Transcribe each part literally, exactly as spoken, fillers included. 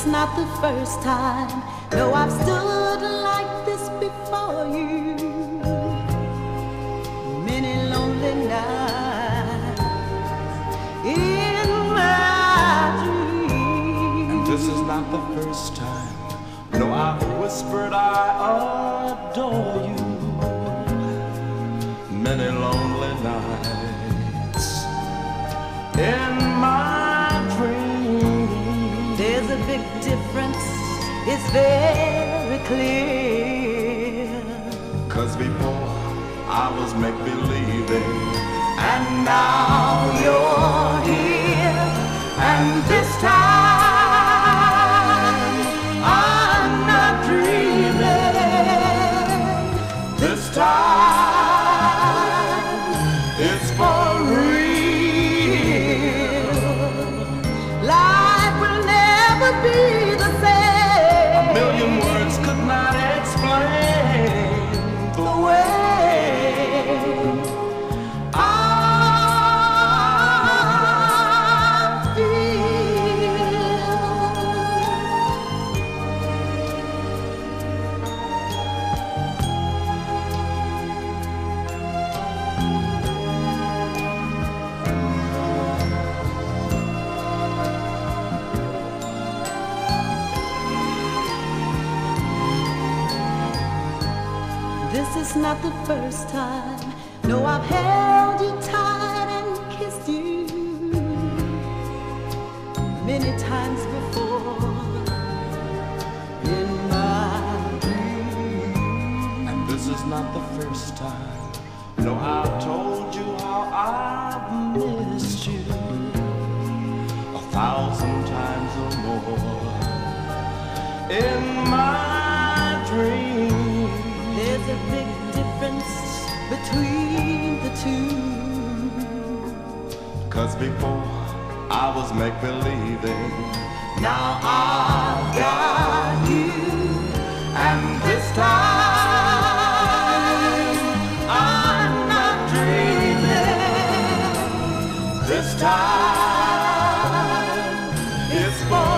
is not the first time. No, I've stood like this before you. Many lonely nights in my dreams. And this is not the first time. No, I've whispered I adore you. Many lonely nights in my dreams. There's a big difference, it's very clear. 'Cause before I was make-believing, and now you're here. And this time I'm not dreaming. This time it's for real. Life will never be the same. A million words could not explain the way I feel. This is not the first time. No, I've held you tight and kissed you many times before in my dreams. And this is not the first time. No, I've told you how I've missed you a thousand times or more in my dreams. There's a big difference between the two. 'Cause before I was make-believing, now I've got you. And this time I'm not dreaming. This time it's for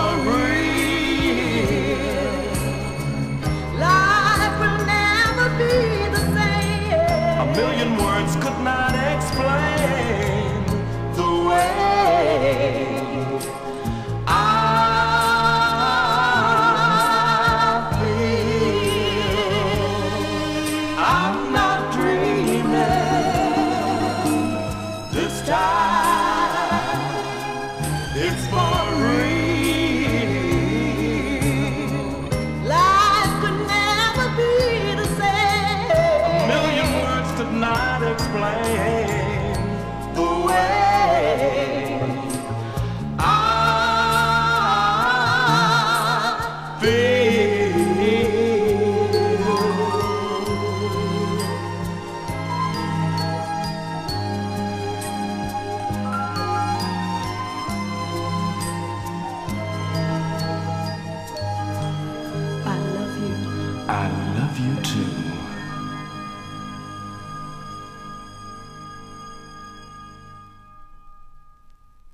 real. Life will never be the same. A million words could not explain the way I feel. I'm not dreaming. This time it's for real. Life could never be the same. A million words could not explain the way I feel. I love you. I love you too.